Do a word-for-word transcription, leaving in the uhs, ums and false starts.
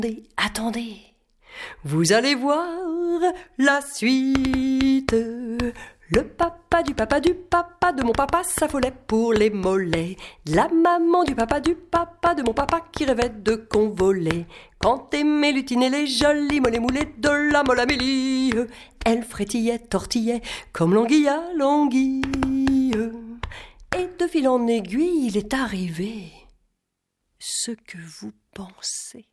Attendez, attendez, vous allez voir la suite. Le papa du papa du papa de mon papa s'affolait pour les mollets. La maman du papa du papa de mon papa qui rêvait de convoler. Quand Aimée lutinait les jolis mollets moulés de la molle Amélie, elle frétillait, tortillait comme l'anguille à l'anguille. Et de fil en aiguille, il est arrivé ce que vous pensez.